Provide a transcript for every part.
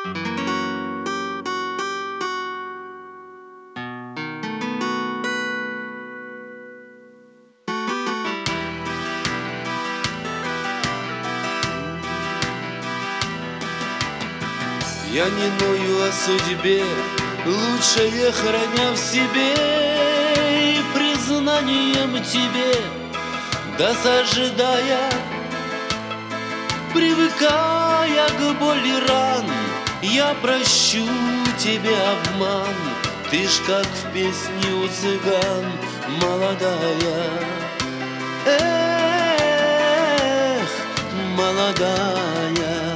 Я не ною о судьбе, лучшее храня в себе, и признанием тебе досаждая, привыкая к боли ран, я прощу тебе обман. Ты ж как в песне у цыган молодая. Эх, молодая.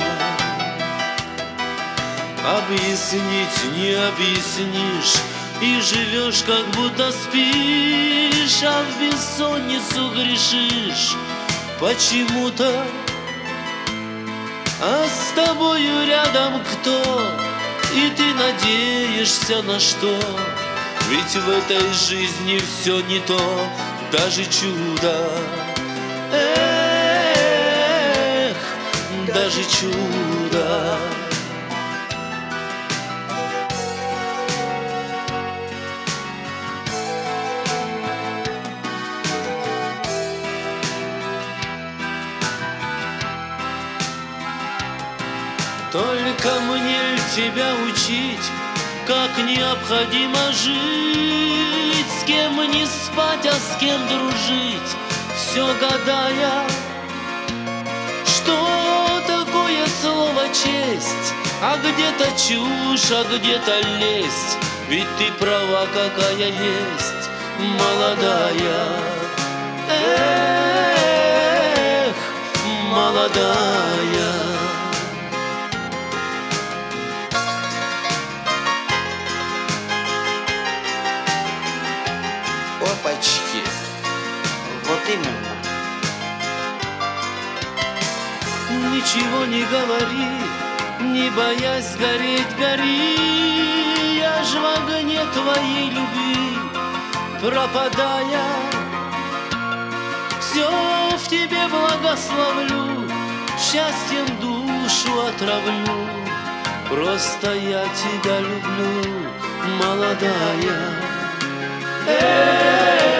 Объяснить не объяснишь, и живешь, как будто спишь, а в бессонницу грешишь почему-то. А с тобою рядом кто? И ты надеешься на что? Ведь в этой жизни все не то, даже чудо. Эх, даже чудо. Только мне тебя учить, как необходимо жить, с кем не спать, а с кем дружить, все гадая, что такое слово честь, а где-то чушь, а где-то лесть, ведь ты права, какая есть, молодая. Эх, молодая. Опачки, вот именно. Ничего не говори, не боясь гореть, гори. Я ж в огне твоей любви пропадая, все в тебе благословлю, счастьем душу отравлю. Просто я тебя люблю, молодая.